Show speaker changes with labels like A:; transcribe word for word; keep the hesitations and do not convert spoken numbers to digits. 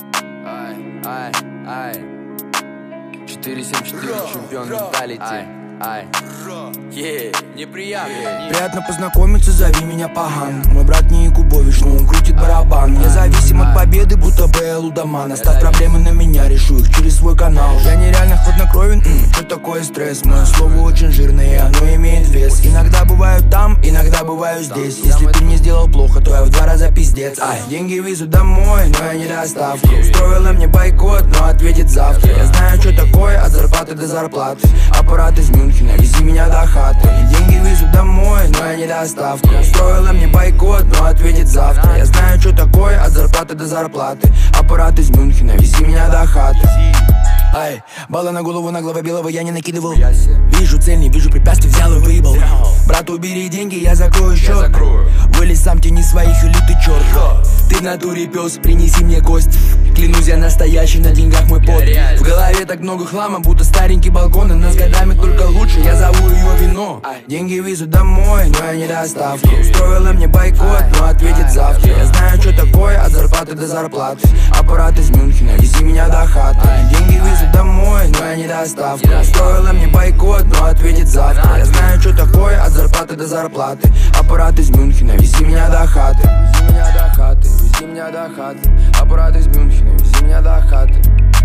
A: Ай, ай, ай. четыре семь четыре, чемпион менталити. Ай, ай. Е, неприятно.
B: Приятно познакомиться, зови меня Паган. Мой брат не Якубович, но он крутит барабан. Я зависим от победы, будто Б. Лудоман. Оставь проблемы на меня, решу их через свой канал. Я нереально хладнокровен, что такое стресс? Мое слово очень жирное, и оно имеет вес. Иногда бываю там, иногда бываю здесь. Если ты мне сделал плохо, то я в два раза пиздец. Ай, деньги везу домой, но я не доставку. Устроила мне бойкот, но ответит завтра. Я знаю, что такое от зарплаты до зарплаты. Аппарат из Мюнхена, вези меня до хаты. Деньги везу домой, но я не доставку. Устроила мне бойкот, но ответит завтра. Я знаю, что такое от зарплаты до зарплаты. Аппарат из Мюнхена, вези меня до хаты. Ай, баллы на голову, на глава белого я не накидывал. Вижу цель, не вижу препятствий, взял и выебал. Брат, убери деньги, я закрою счет. Вылез сам, тяни своих, или ты черт. Ты в натуре пес, принеси мне кость. Клянусь, я настоящий, на деньгах мой пот. В голове так много хлама, будто старенький балкон. И нас годами только лучше, я зову ее вино. Деньги везу домой, но я не доставку. Устроила мне бойкот, но ответит завтра. Я знаю, что такое от зарплаты до зарплаты. Аппарат из Мюнхена, вези меня до хаты. Деньги везу домой, но я не доставку. Устроила мне бойкот, но ответит завтра. Я знаю, что такое от зарплаты до зарплаты. Аппарат из Мюнхена, вези меня до хаты. Вези меня до хаты, вези меня до хаты. Аппарат из Мюнхена, вези меня до хаты.